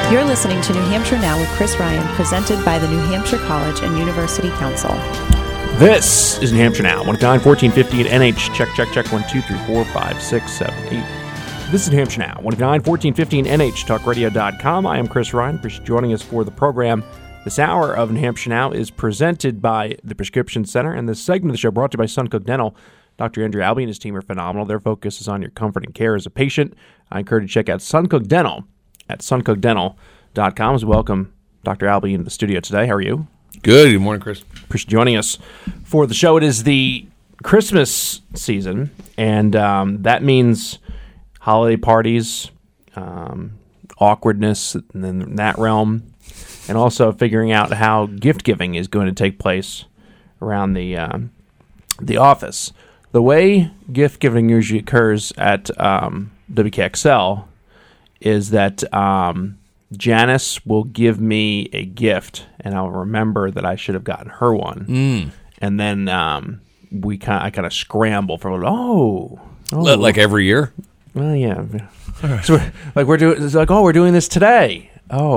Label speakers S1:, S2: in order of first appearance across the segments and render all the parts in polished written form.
S1: You're listening to New Hampshire Now with Chris Ryan, presented by the New Hampshire College and University Council.
S2: This is New Hampshire Now, 1-9-1450 at NH. Check, 1, 2, 3, 4, 5, 6, 7, 8. This is New Hampshire Now, 1-9-1450 at NH, talkradio.com. I am Chris Ryan. Appreciate you joining us for the program. This hour of New Hampshire Now is presented by the Prescription Center, and this segment of the show brought to you by Suncook Dental. Dr. Andrew Albee and his team are phenomenal. Their focus is on your comfort and care as a patient. I encourage you to check out Suncook Dental at suncookdental.com. As welcome Dr. Albee into the studio today. How are you?
S3: Good morning, Chris.
S2: Appreciate you joining us for the show. It is the Christmas season, and that means holiday parties, awkwardness in that realm, and also figuring out how gift giving is going to take place around the office. The way gift giving usually occurs at WKXL is that Janice will give me a gift, and I'll remember that I should have gotten her one. And then I kind of scramble for
S3: Like every year?
S2: Well, yeah. So we're doing this today.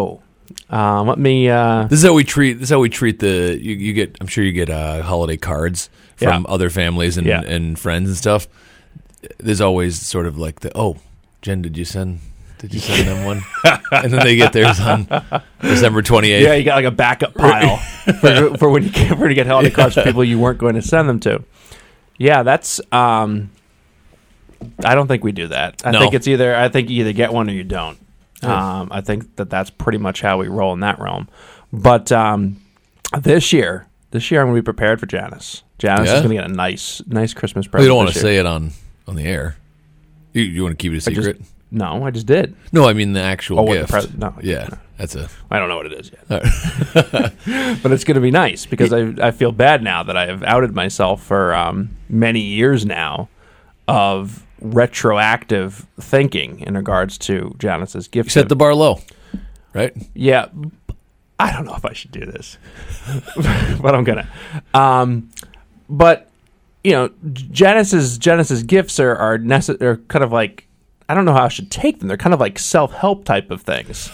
S2: Let me.
S3: This is how we treat the. You get. I'm sure you get holiday cards from other families and friends and stuff. There's always sort of like Jen, did you send them one? And then they get theirs on December 28th.
S2: Yeah, you got like a backup pile for when you get holiday cards for people you weren't going to send them to. Yeah, that's. I don't think we do that. I think you either get one or you don't. I think that's pretty much how we roll in that realm. But this year I'm going to be prepared for Janice. Janice is going to get a nice Christmas present.
S3: Well, you don't want to say it on the air. You want to keep it a secret?
S2: I just did.
S3: No, I mean the actual gift. That's
S2: I don't know what it is yet. But it's going to be nice because I feel bad now that I have outed myself for many years now of retroactive thinking in regards to Janice's gift.
S3: You set the bar low, right?
S2: Yeah. I don't know if I should do this, but I'm going to. But, Janice's gifts are kind of like, I don't know how I should take them. They're kind of like self-help type of things.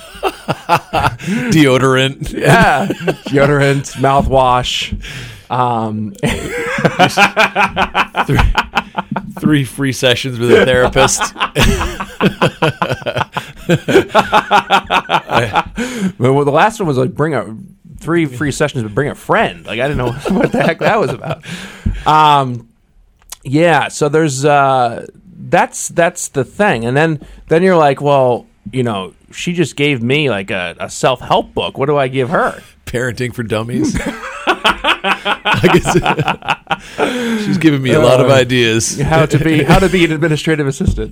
S3: Deodorant.
S2: Yeah. Deodorant, mouthwash.
S3: 3 free sessions with a therapist.
S2: Well, the last one was like 3 free sessions, but bring a friend. Like I didn't know what the heck that was about. So there's that's the thing, and then you're like, well, she just gave me like a self-help book. What do I give her?
S3: Parenting for Dummies. She's giving me a lot of ideas.
S2: How to be an administrative assistant.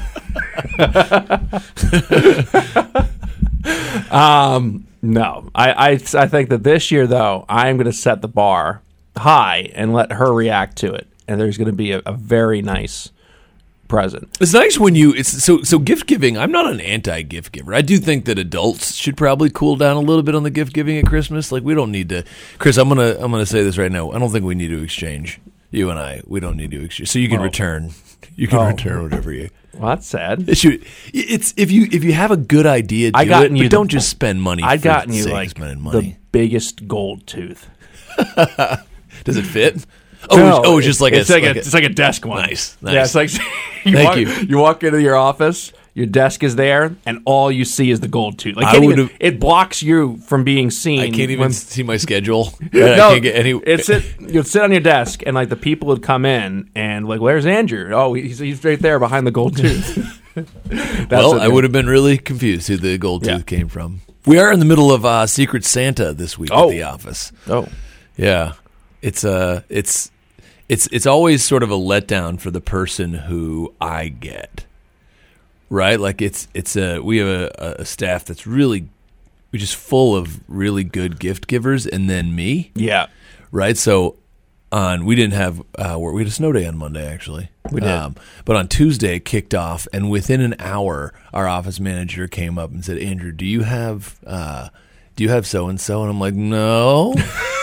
S2: No, I think that this year though I'm going to set the bar high and let her react to it, and there's going to be a very nice present.
S3: It's nice when so gift giving. I'm not an anti-gift giver. I do think that adults should probably cool down a little bit on the gift giving at Christmas. Like we don't need to. Chris, I'm gonna say this right now. I don't think we need to exchange. You and I, we don't need to exchange. So you can return. You can return whatever you.
S2: Well, that's sad.
S3: It's if you have a good idea, but don't just spend money.
S2: I've gotten you
S3: like
S2: the biggest gold tooth.
S3: Does it fit?
S2: It's
S3: just like
S2: it's like a desk one.
S3: Nice.
S2: Yeah, it's like
S3: Thank you.
S2: You walk into your office, your desk is there, and all you see is the gold tooth. Like it blocks you from being seen.
S3: I can't even see my schedule.
S2: No,
S3: I can't get any.
S2: You'd sit on your desk, and like the people would come in, and like, where's Andrew? Oh, he's right there behind the gold tooth.
S3: I would have been really confused who the gold tooth came from. We are in the middle of Secret Santa this week at the office.
S2: Oh,
S3: yeah. It's always sort of a letdown for the person who I get, right? Like we have a staff that's really just full of really good gift givers, and then me, right? So we didn't have we had a snow day on Monday actually.
S2: We did,
S3: but on Tuesday it kicked off, and within an hour, our office manager came up and said, "Andrew, do you have so and so?" And I'm like, "No."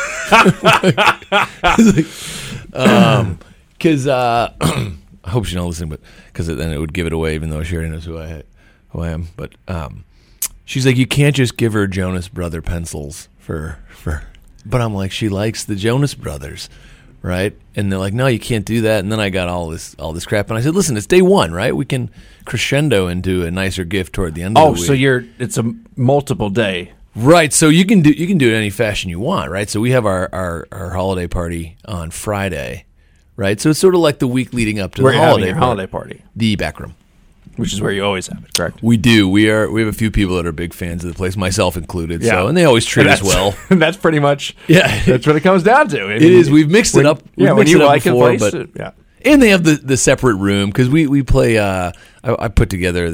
S3: Because I hope she's not listening, but because then it would give it away, even though she already knows who I am. But She's like, you can't just give her Jonas Brother pencils for. But I'm like, she likes the Jonas Brothers, right? And they're like, no, you can't do that. And then I got all this crap, and I said, listen, it's day one, right? We can crescendo into a nicer gift toward the end of the week.
S2: Oh, so it's a multiple day.
S3: Right, so you can do it any fashion you want, right? So we have our holiday party on Friday, right? So it's sort of like the week leading up to the holiday
S2: party.
S3: The back room.
S2: Which is where you always have it, correct?
S3: We do. We have a few people that are big fans of the place, myself included.
S2: Yeah.
S3: So, and they always treat us well.
S2: That's pretty much.
S3: Yeah,
S2: that's what it comes down to.
S3: It is. We've mixed it up.
S2: When you like a place,
S3: yeah. And they have the separate room because we play. I put together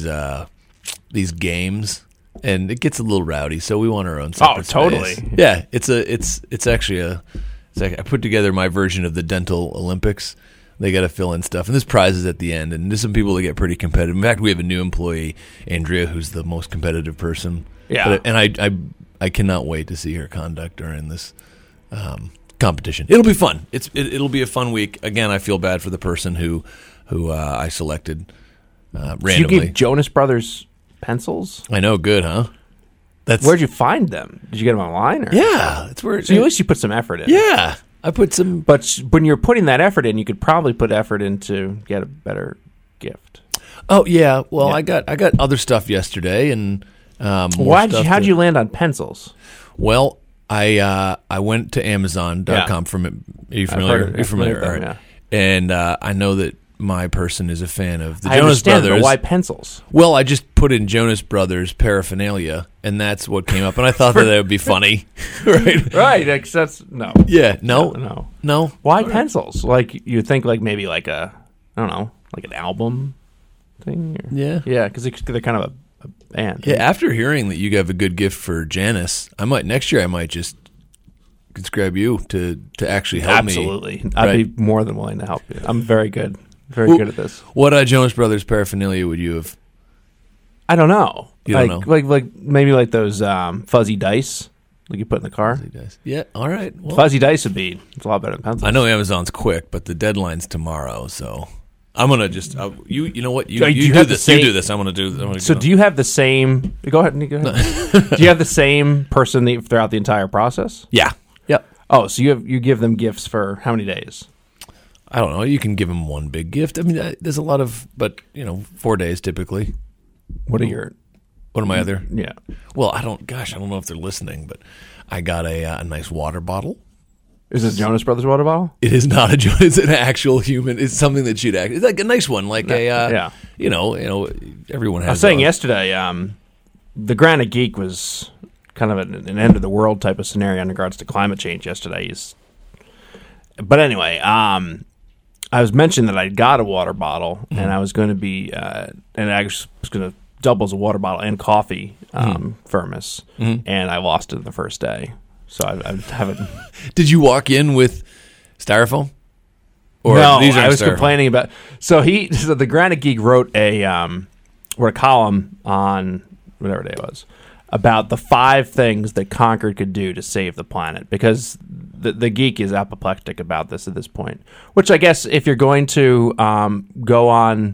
S3: these games, and it gets a little rowdy. So we want our own separate space.
S2: Totally.
S3: Yeah, it's actually I put together my version of the Dental Olympics. They got to fill in stuff, and there's prizes at the end, and there's some people that get pretty competitive. In fact, we have a new employee, Andrea, who's the most competitive person.
S2: Yeah,
S3: and I cannot wait to see her conduct during this competition. It'll be fun. It'll be a fun week. Again, I feel bad for the person who I selected randomly.
S2: So you gave Jonas Brothers pencils?
S3: I know, good, huh?
S2: Where'd you find them? Did you get them online? Or?
S3: Yeah, that's where.
S2: So at least you put some effort in.
S3: Yeah. I put some,
S2: but when you're putting that effort in, you could probably put effort in to get a better gift.
S3: Oh yeah, well yeah. I got other stuff yesterday, and
S2: how'd you land on pencils?
S3: Well, I went to Amazon.com. Are you familiar?
S2: You're familiar?
S3: Right.
S2: Yeah.
S3: And I know that my person is a fan of the
S2: I
S3: Jonas Brothers.
S2: But why pencils?
S3: Well, I just put in Jonas Brothers paraphernalia, and that's what came up. And I thought that would be funny, right?
S2: Right. That's no.
S3: Yeah. No.
S2: Why pencils? Like you think like maybe like I don't know, like an album thing. Or,
S3: yeah.
S2: Yeah, because they're kind of a band.
S3: Yeah. After hearing that you have a good gift for Janice, next year I might just subscribe you to actually help me.
S2: Absolutely. I'd be more than willing to help you. I'm very good. Very good at this.
S3: What Jonas Brothers paraphernalia would you have?
S2: I don't know.
S3: You don't know?
S2: Like maybe like those fuzzy dice like you put in the car.
S3: Fuzzy dice. Yeah, all right. Well,
S2: fuzzy dice would be it's a lot better than pencils.
S3: I know Amazon's quick, but the deadline's tomorrow, so I'm gonna just you know what you do this. You do this. I'm gonna do.
S2: So do you have the same? Go ahead. Do you have the same person throughout the entire process?
S3: Yeah.
S2: Yep. Oh, so you give them gifts for how many days?
S3: I don't know. You can give them one big gift. I mean, there's a lot of, but 4 days typically.
S2: What are
S3: my other?
S2: Yeah.
S3: Well, I don't know if they're listening, but I got a nice water bottle.
S2: Is it Jonas Brothers water bottle?
S3: It is not a Jonas. It's an actual human. It's something that you'd act. It's like a nice one, like everyone has.
S2: I was saying yesterday, the Granite Geek was kind of an end of the world type of scenario in regards to climate change yesterday. But anyway, I was mentioning that I got a water bottle, and I was going to be, and I was going to double as a water bottle and coffee thermos, and I lost it the first day. So I haven't.
S3: Did you walk in with styrofoam? Or
S2: no,
S3: these
S2: I was
S3: styrofoam?
S2: complaining about. So the Granite Geek wrote a column on whatever day it was about the 5 things that Concord could do to save the planet, because the geek is apoplectic about this at this point. Which I guess if you're going to go on,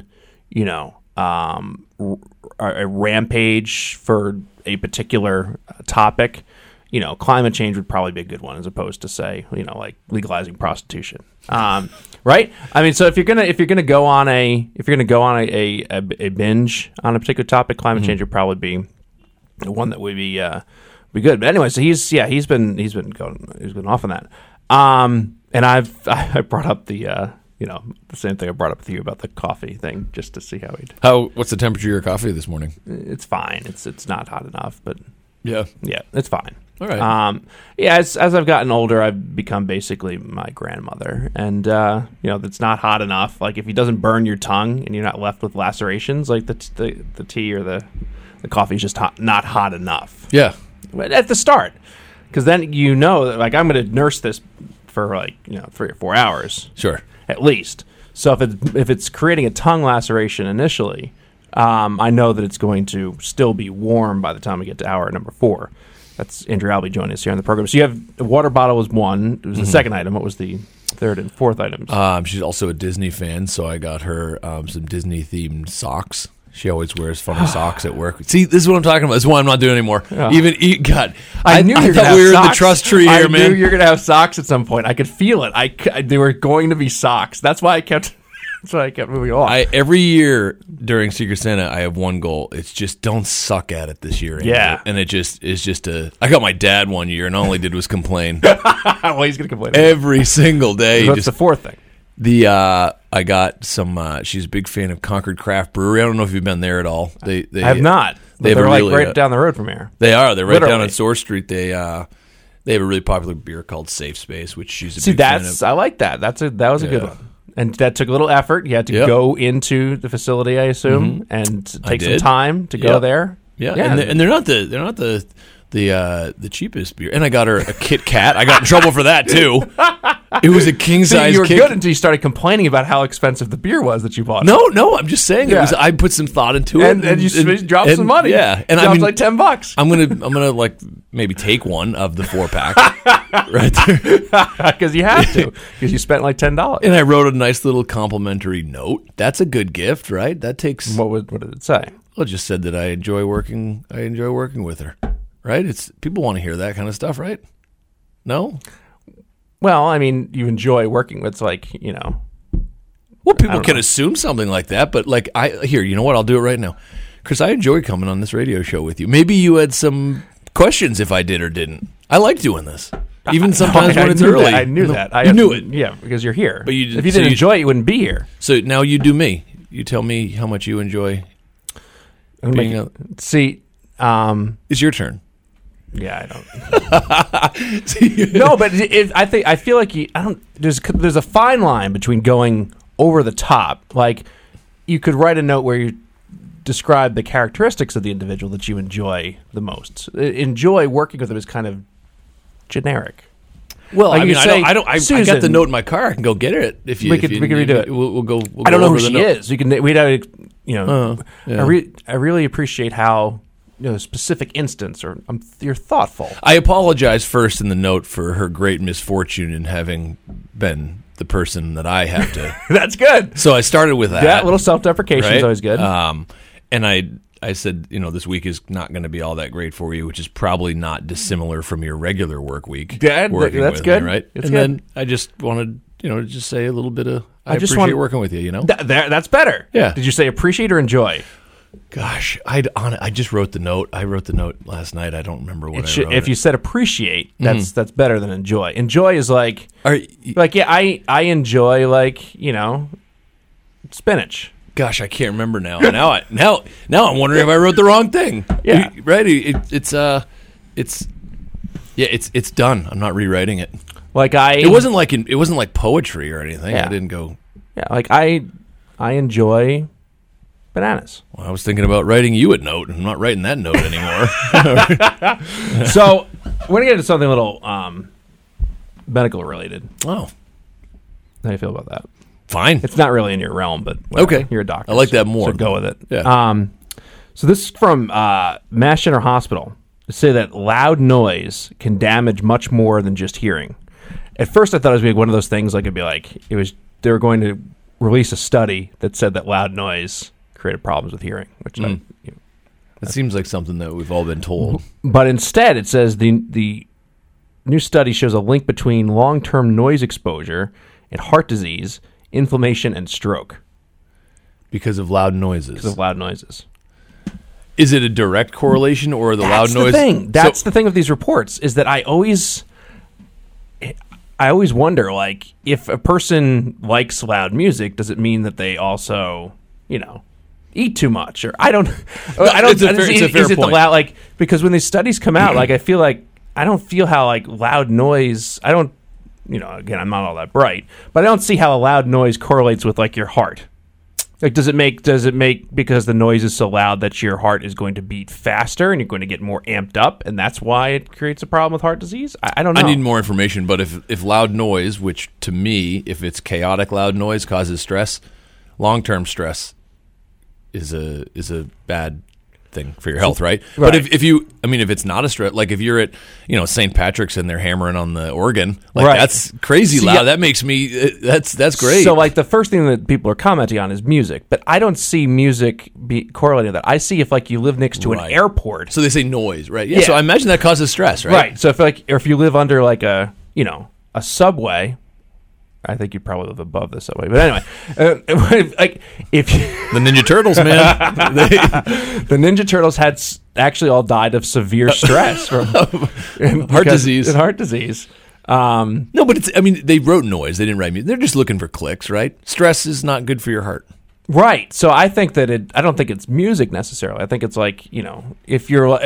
S2: a rampage for a particular topic, climate change would probably be a good one, as opposed to say, like legalizing prostitution, right? I mean, so if you're gonna go on a binge on a particular topic, climate change would probably be the one that would be good. But anyway, so he's been off on that. And I brought up the same thing I brought up with you about the coffee thing, just to see
S3: what's the temperature of your coffee this morning?
S2: It's fine. It's not hot enough, but
S3: yeah,
S2: it's fine.
S3: All right.
S2: As I've gotten older, I've become basically my grandmother, and it's not hot enough. Like if it doesn't burn your tongue and you're not left with lacerations, like the tea or the coffee is just not hot enough.
S3: Yeah.
S2: At the start, because then like I'm going to nurse this for 3 or 4 hours,
S3: sure,
S2: at least. So if it's creating a tongue laceration initially, I know that it's going to still be warm by the time we get to hour number 4. That's Andrew Albee joining us here on the program. So you have the water bottle was one. It was the second item. What was the third and fourth items?
S3: She's also a Disney fan, so I got her some Disney themed socks. She always wears funny socks at work. See, this is what I'm talking about. This is why I'm not doing it anymore.
S2: Yeah.
S3: God,
S2: I knew you were
S3: thought we were in the
S2: socks.
S3: trust tree here, man.
S2: I knew you were going to have socks at some point. I could feel it. They were going to be socks. That's why I kept moving on.
S3: Every year during Secret Santa, I have one goal. It's just don't suck at it this year. Andrew.
S2: Yeah.
S3: And it just is just I got my dad one year, and all he did was complain.
S2: Well, he's going to complain.
S3: Every single day.
S2: What's the fourth thing?
S3: I got some. She's a big fan of Concord Craft Brewery. I don't know if you've been there at all. They
S2: I have not. They're like right down the road from here.
S3: They are. They're right
S2: Literally.
S3: down on Source Street. They have a really popular beer called Safe Space, which she's a
S2: See,
S3: big fan of.
S2: I like that. That was a good one. And that took a little effort. You had to go into the facility, I assume, and take some time to go there.
S3: Yeah. And they're not the cheapest beer. And I got her a Kit Kat. I got in trouble for that too. It was a king size.
S2: You were good until you started complaining about how expensive the beer was that you bought.
S3: No, I'm just saying it was. I put some thought into it,
S2: and you dropped some money.
S3: Yeah,
S2: and dropped like $10.
S3: I'm gonna like maybe take one of the 4-pack right there
S2: because you have to because you spent like $10.
S3: And I wrote a nice little complimentary note. That's a good gift, right? That takes.
S2: What did it say?
S3: Well, it just said that I enjoy working with her. Right? It's people want to hear that kind of stuff, right? No.
S2: Well, I mean, you enjoy working with, Well,
S3: people can assume something like that, but you know what? I'll do it right now. Chris, I enjoy coming on this radio show with you. Maybe you had some questions if I did or didn't. I like doing this. Even sometimes when it's early.
S2: I knew that.
S3: You knew it.
S2: Yeah, because you're here.
S3: But
S2: if you didn't enjoy it, you wouldn't be here.
S3: So now you do me. You tell me how much you enjoy being
S2: See,
S3: it's your turn.
S2: Yeah, I don't. No, but I feel like there's a fine line between going over the top. Like you could write a note where you describe the characteristics of the individual that you enjoy the most. Enjoy working with them is kind of generic.
S3: Well,
S2: like
S3: I mean,
S2: say,
S3: I got the note in my car. I can go get it if you.
S2: We could redo it.
S3: We'll go.
S2: I don't know who she is. We'd have, I really appreciate how. Specific instance, or you're thoughtful.
S3: I apologize first in the note for her great misfortune in having been the person that I have to.
S2: That's good.
S3: So I started with that.
S2: Yeah, a little self-deprecation is always good.
S3: And I said, this week is not going to be all that great for you, which is probably not dissimilar from your regular work week.
S2: Yeah, that's good,
S3: me, right?
S2: It's
S3: and
S2: good.
S3: Then I just wanted, to just say a little bit of. I appreciate working with you.
S2: That's better.
S3: Yeah.
S2: Did you say appreciate or enjoy?
S3: Gosh, I just wrote the note. I wrote the note last night. I don't remember what I wrote.
S2: If you said appreciate, that's better than enjoy. Enjoy is I enjoy spinach.
S3: Gosh, I can't remember now. Now I'm wondering if I wrote the wrong thing.
S2: Yeah,
S3: right. It's done. I'm not rewriting it. It wasn't like poetry or anything.
S2: Yeah.
S3: I didn't go.
S2: Yeah, I enjoy bananas.
S3: Well, I was thinking about writing you a note. I'm not writing that note anymore.
S2: So, we're going to get into something a little medical related.
S3: Oh.
S2: How do you feel about that?
S3: Fine.
S2: It's not really in your realm, but whatever.
S3: Okay.
S2: You're a doctor.
S3: I like that more.
S2: So go with it.
S3: Yeah.
S2: So this is from Mass General Hospital. They say that loud noise can damage much more than just hearing. At first, I thought it was one of those things they were going to release a study that said that loud noise created problems with hearing, which
S3: it seems like something that we've all been told.
S2: But instead, it says the new study shows a link between long-term noise exposure and heart disease, inflammation, and stroke.
S3: Because of loud noises. Is it a direct correlation or loud noise?
S2: That's the thing with these reports is that I always wonder, if a person likes loud music, does it mean that they also, eat too much? Or I don't.
S3: It's a fair point.
S2: The loud because when these studies come out, I feel like I don't feel how loud noise. I don't. Again, I'm not all that bright, but I don't see how a loud noise correlates with your heart. Does it make because the noise is so loud that your heart is going to beat faster and you're going to get more amped up, and that's why it creates a problem with heart disease? I don't know.
S3: I need more information, but if loud noise, which to me, if it's chaotic loud noise, causes stress, long-term stress is a bad thing for your health, right?
S2: Right.
S3: But if it's not a stress, like if you're at, St. Patrick's and they're hammering on the organ, like
S2: Right.
S3: that's crazy loud. That makes me, that's great.
S2: So, like, the first thing that people are commenting on is music, but I don't see music be correlated to that. I see if, like, you live next to an airport.
S3: So they say noise, right? Yeah.
S2: Yeah.
S3: So I imagine that causes stress, right?
S2: Right. So, if you live under, like, a subway, I think you probably live above the subway. But anyway, if
S3: The Ninja Turtles, man.
S2: the Ninja Turtles actually all died of severe stress from
S3: Heart disease.
S2: And heart disease.
S3: No, but they wrote noise. They didn't write music. They're just looking for clicks, right? Stress is not good for your heart.
S2: Right. So I think that I don't think it's music necessarily. I think it's like, if you're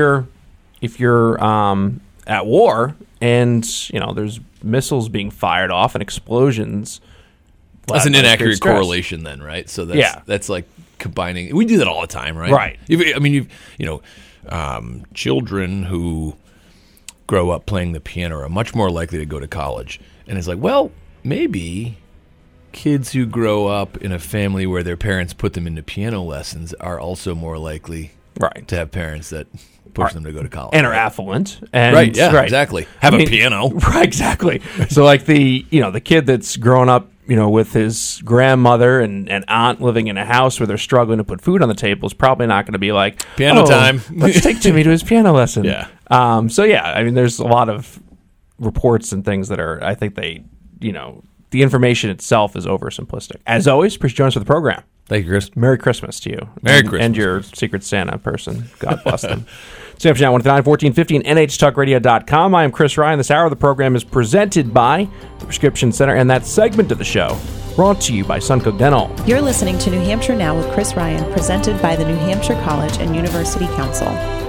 S2: at war and, there's missiles being fired off and explosions.
S3: That's an inaccurate correlation then, right? So that's like combining. We do that all the time, right?
S2: Right.
S3: Children who grow up playing the piano are much more likely to go to college. And it's like, well, maybe kids who grow up in a family where their parents put them into piano lessons are also more likely to have parents that push them to go to college.
S2: And are affluent. And,
S3: right, exactly. Have a piano.
S2: Right, exactly. So like the kid that's grown up, with his grandmother and aunt living in a house where they're struggling to put food on the table is probably not going to be like,
S3: piano time.
S2: Let's take Timmy to his piano lesson.
S3: Yeah.
S2: There's a lot of reports and things that are, I think they, the information itself is oversimplistic. As always, please join us for the program.
S3: Thank you, Chris.
S2: Merry Christmas to you.
S3: Merry Christmas.
S2: And your Secret Santa person. God bless them. Sam Now, 1-9-14-50 and NHTalkRadio.com. I am Chris Ryan. This hour of the program is presented by the Prescription Center, and that segment of the show brought to you by Suncook Dental.
S1: You're listening to New Hampshire Now with Chris Ryan, presented by the New Hampshire College and University Council.